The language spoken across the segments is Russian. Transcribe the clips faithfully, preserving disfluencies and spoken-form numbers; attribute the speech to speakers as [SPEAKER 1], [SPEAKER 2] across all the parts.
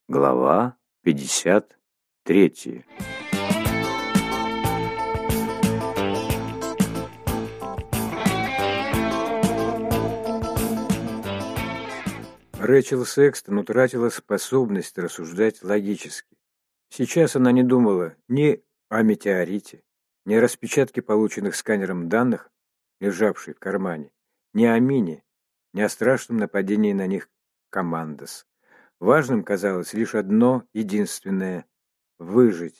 [SPEAKER 1] Глава пятьдесят третья. Рэчел Секстон утратила способность рассуждать логически. Сейчас она не думала ни о метеорите, ни о распечатке полученных сканером данных, лежавшей в кармане, ни о мине, ни о страшном нападении на них командос. Важным казалось лишь одно единственное — выжить.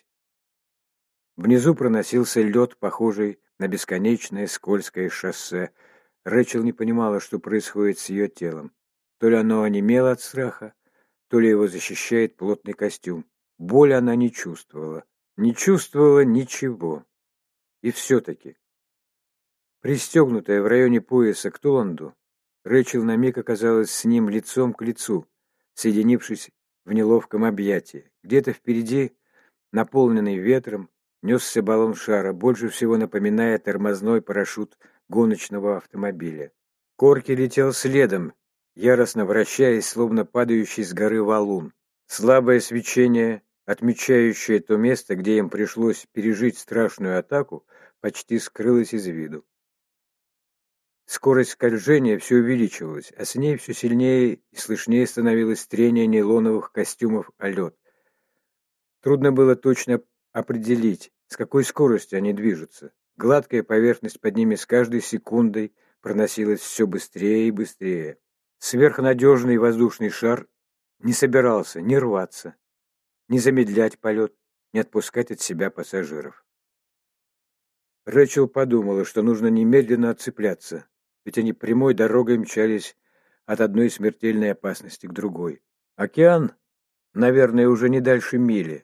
[SPEAKER 1] Внизу проносился лед, похожий на бесконечное скользкое шоссе. Рэчел не понимала, что происходит с ее телом. То ли оно онемело от страха, то ли его защищает плотный костюм. Боли она не чувствовала. Не чувствовала ничего. И все-таки, пристегнутая в районе пояса к Толланду, Рэчел на миг оказалась с ним лицом к лицу, соединившись в неловком объятии. Где-то впереди, наполненный ветром, несся баллон шара, больше всего напоминая тормозной парашют гоночного автомобиля. Корки летел следом, яростно вращаясь, словно падающий с горы валун. Слабое свечение, отмечающее то место, где им пришлось пережить страшную атаку, почти скрылось из виду. Скорость скольжения все увеличивалась, а с ней все сильнее и слышнее становилось трение нейлоновых костюмов о лед. Трудно было точно определить, с какой скоростью они движутся. Гладкая поверхность под ними с каждой секундой проносилась все быстрее и быстрее. Сверхнадежный воздушный шар не собирался ни рваться, ни замедлять полет, ни отпускать от себя пассажиров. Рэчел подумала, что нужно немедленно отцепляться, ведь они прямой дорогой мчались от одной смертельной опасности к другой. Океан, наверное, уже не дальше мили.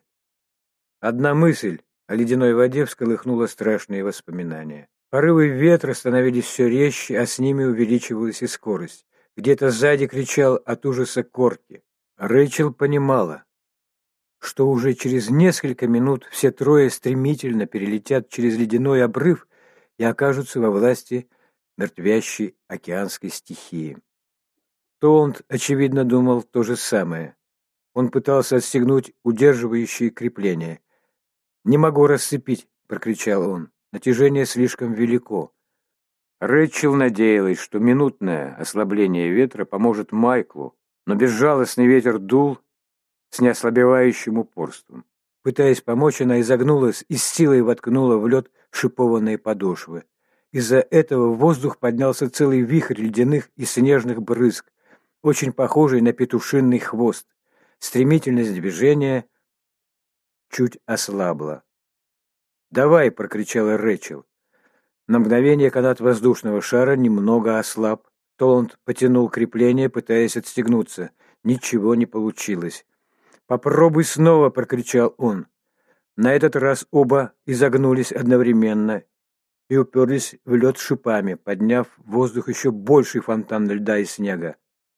[SPEAKER 1] Одна мысль о ледяной воде всколыхнула страшные воспоминания. Порывы ветра становились все резче, а с ними увеличивалась и скорость. Где-то сзади кричал от ужаса Корки. Рэчел понимала, что уже через несколько минут все трое стремительно перелетят через ледяной обрыв и окажутся во власти мертвящей океанской стихии. Толланд, очевидно, думал то же самое. Он пытался отстегнуть удерживающие крепления. «Не могу расцепить!» — прокричал он. «Натяжение слишком велико». Рэчел надеялась, что минутное ослабление ветра поможет Майклу, но безжалостный ветер дул с неослабевающим упорством. Пытаясь помочь, она изогнулась и с силой воткнула в лед шипованные подошвы. Из-за этого в воздух поднялся целый вихрь ледяных и снежных брызг, очень похожий на петушиный хвост. Стремительность движения чуть ослабла. «Давай!» — прокричала Рэчел. На мгновение канат воздушного шара немного ослаб. Толланд потянул крепление, пытаясь отстегнуться. Ничего не получилось. «Попробуй снова!» — прокричал он. На этот раз оба изогнулись одновременно и уперлись в лед шипами, подняв в воздух еще больший фонтан льда и снега.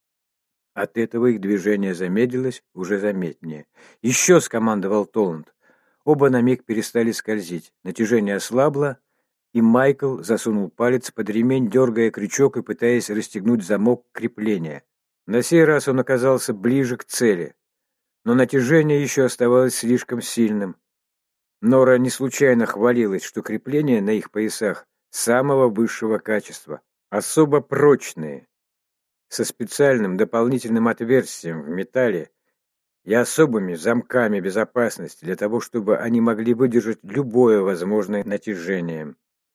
[SPEAKER 1] От этого их движение замедлилось уже заметнее. «Еще!» — скомандовал Толланд. Оба на миг перестали скользить. Натяжение ослабло, и Майкл засунул палец под ремень, дергая крючок и пытаясь расстегнуть замок крепления. На сей раз он оказался ближе к цели, но натяжение еще оставалось слишком сильным. Нора не случайно хвалилась, что крепления на их поясах самого высшего качества, особо прочные, со специальным дополнительным отверстием в металле и особыми замками безопасности для того, чтобы они могли выдержать любое возможное натяжение.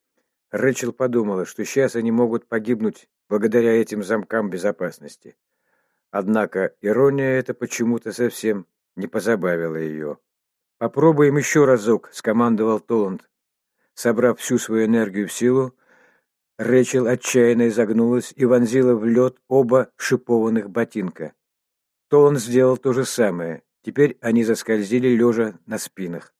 [SPEAKER 1] Рэчел подумала, что сейчас они могут погибнуть благодаря этим замкам безопасности. Однако ирония эта почему-то совсем не позабавила ее. «Попробуем еще разок», — скомандовал Толланд. Собрав всю свою энергию в силу, Рэчел отчаянно изогнулась и вонзила в лед оба шипованных ботинка. Толланд сделал то же самое. Теперь они заскользили лежа на спинах.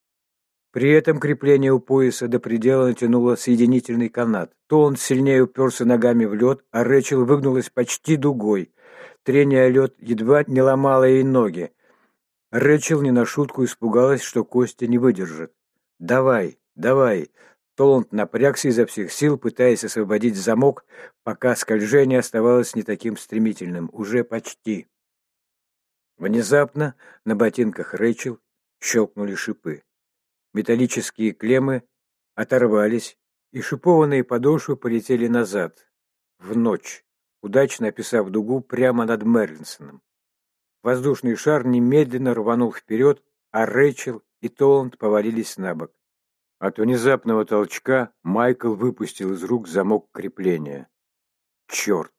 [SPEAKER 1] При этом крепление у пояса до предела натянуло соединительный канат. Толланд сильнее уперся ногами в лед, а Рэчел выгнулась почти дугой. Трение о лед едва не ломало ей ноги. Рэчел не на шутку испугалась, что Костя не выдержит. «Давай, давай!» Толланд напрягся изо всех сил, пытаясь освободить замок, пока скольжение оставалось не таким стремительным. Уже почти. Внезапно на ботинках Рэйчел щелкнули шипы. Металлические клеммы оторвались, и шипованные подошвы полетели назад, в ночь, удачно описав дугу прямо над Мерлинсоном. Воздушный шар немедленно рванул вперед, а Рэйчел и Толланд повалились на бок. От внезапного толчка Майкл выпустил из рук замок крепления. Черт!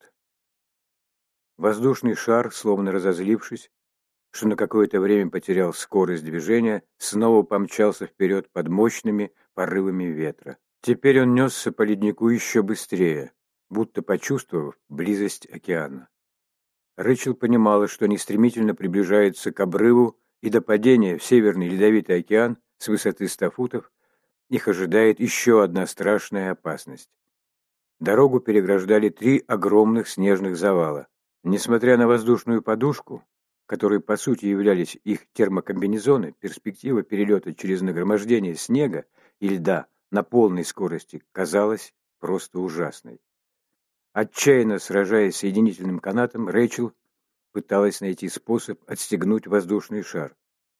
[SPEAKER 1] Воздушный шар, словно разозлившись, что на какое-то время потерял скорость движения, снова помчался вперед под мощными порывами ветра. Теперь он несся по леднику еще быстрее, будто почувствовав близость океана. Рэйчел понимала, что они стремительно приближаются к обрыву, и до падения в Северный Ледовитый океан с высоты ста футов их ожидает еще одна страшная опасность. Дорогу переграждали три огромных снежных завала. Несмотря на воздушную подушку, которые по сути являлись их термокомбинезоны, перспектива перелета через нагромождение снега и льда на полной скорости казалась просто ужасной. Отчаянно сражаясь с соединительным канатом, Рэйчел пыталась найти способ отстегнуть воздушный шар.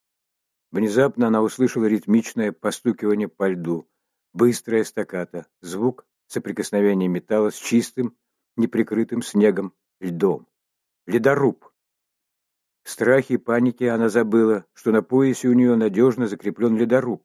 [SPEAKER 1] Внезапно она услышала ритмичное постукивание по льду, быстрое стаккато, звук соприкосновения металла с чистым, неприкрытым снегом льдом. Ледоруб! В страхе и панике она забыла, что на поясе у нее надежно закреплен ледоруб.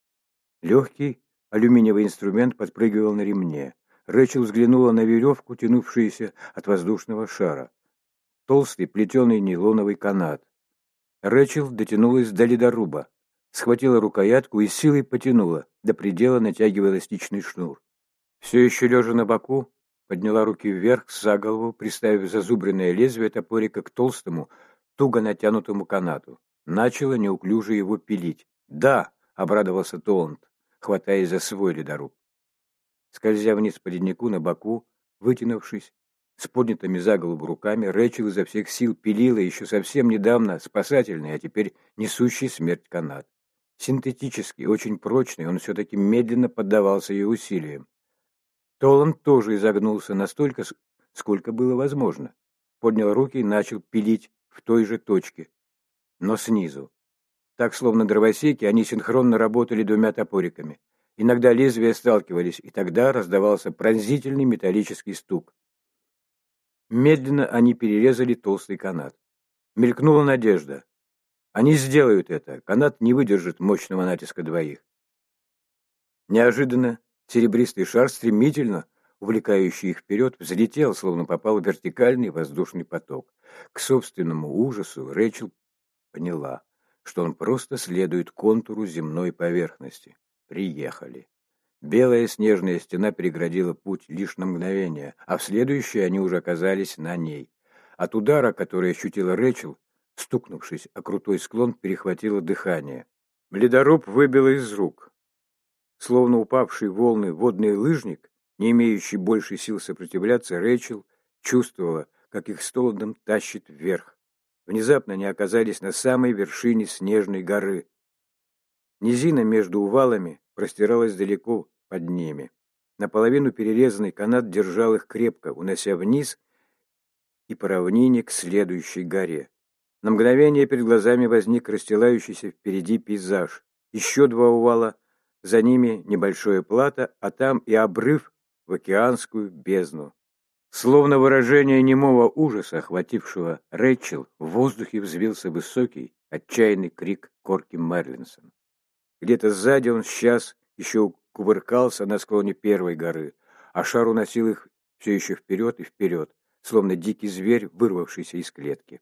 [SPEAKER 1] Легкий алюминиевый инструмент подпрыгивал на ремне. Рэйчел взглянула на веревку, тянувшуюся от воздушного шара. Толстый плетеный нейлоновый канат. Рэйчел дотянулась до ледоруба, схватила рукоятку и силой потянула, до предела натягивая эластичный шнур. Все еще лежа на боку, подняла руки вверх за голову, приставив зазубренное лезвие топорика к толстому, туго натянутому канату. Начала неуклюже его пилить. «Да!» — обрадовался Толланд, хватаясь за свой ледоруб. Скользя вниз по леднику на боку, вытянувшись, с поднятыми за голову руками, Рэйчел изо всех сил пилила еще совсем недавно спасательный, а теперь несущий смерть канат. Синтетический, очень прочный, он все-таки медленно поддавался ее усилиям. Толланд тоже изогнулся настолько, сколько было возможно. Поднял руки и начал пилить в той же точке, но снизу. Так, словно дровосеки, они синхронно работали двумя топориками. Иногда лезвия сталкивались, и тогда раздавался пронзительный металлический стук. Медленно они перерезали толстый канат. Мелькнула надежда. Они сделают это. Канат не выдержит мощного натиска двоих. Неожиданно серебристый шар, стремительно увлекающий их вперед, взлетел, словно попал в вертикальный воздушный поток. К собственному ужасу Рэйчел поняла, что он просто следует контуру земной поверхности. Приехали. Белая снежная стена переградила путь лишь на мгновение, а в следующее они уже оказались на ней. От удара, который ощутила Рэйчел, стукнувшись о крутой склон, перехватило дыхание. Ледоруб выбило из рук. Словно упавший в волны водный лыжник, не имеющий больше сил сопротивляться, Рэйчел чувствовала, как их с Толландом тащит вверх. Внезапно они оказались на самой вершине снежной горы. Низина между увалами простиралась далеко под ними. Наполовину перерезанный канат держал их крепко, унося вниз и по равнине к следующей горе. На мгновение перед глазами возник расстилающийся впереди пейзаж. Еще два увала, за ними небольшое плато, а там и обрыв в океанскую бездну. Словно выражение немого ужаса, охватившего Рэйчел, в воздухе взвился высокий, отчаянный крик Корки Мерлинсон. Где-то сзади он сейчас еще кувыркался на склоне первой горы, а шар уносил их все еще вперед и вперед, словно дикий зверь, вырвавшийся из клетки.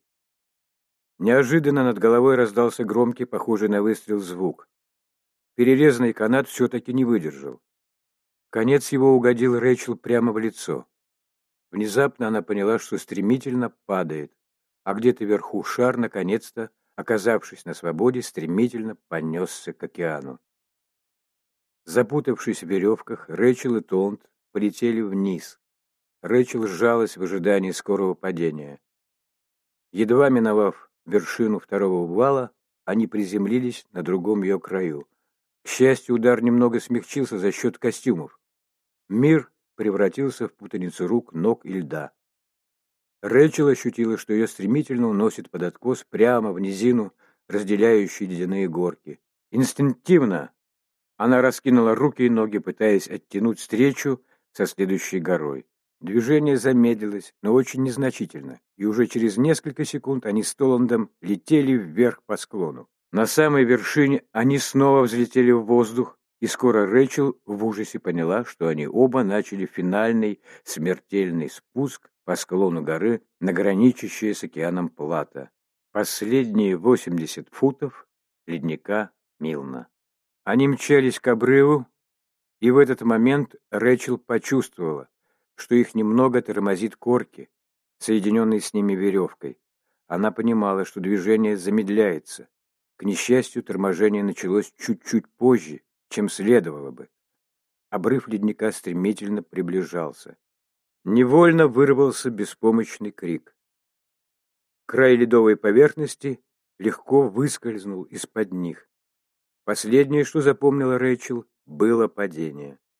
[SPEAKER 1] Неожиданно над головой раздался громкий, похожий на выстрел, звук. Перерезанный канат все-таки не выдержал. Конец его угодил Рэйчел прямо в лицо. Внезапно она поняла, что стремительно падает, а где-то вверху шар, наконец-то, оказавшись на свободе, стремительно понесся к океану. Запутавшись в веревках, Рэйчел и Толланд полетели вниз. Рэйчел сжалась в ожидании скорого падения. Едва миновав вершину второго вала, они приземлились на другом ее краю. К счастью, удар немного смягчился за счет костюмов. Мир превратился в путаницу рук, ног и льда. Рэйчел ощутила, что ее стремительно уносит под откос прямо в низину, разделяющую ледяные горки. Инстинктивно она раскинула руки и ноги, пытаясь оттянуть встречу со следующей горой. Движение замедлилось, но очень незначительно, и уже через несколько секунд они с Толландом летели вверх по склону. На самой вершине они снова взлетели в воздух, и скоро Рэйчел в ужасе поняла, что они оба начали финальный смертельный спуск по склону горы на граничащее с океаном плато. Последние восемьдесят футов ледника Милна. Они мчались к обрыву, и в этот момент Рэйчел почувствовала, что их немного тормозит корки, соединенные с ними веревкой. Она понимала, что движение замедляется. К несчастью, торможение началось чуть-чуть позже, чем следовало бы. Обрыв ледника стремительно приближался. Невольно вырвался беспомощный крик. Край ледовой поверхности легко выскользнул из-под них. Последнее, что запомнила Рэйчел, было падение.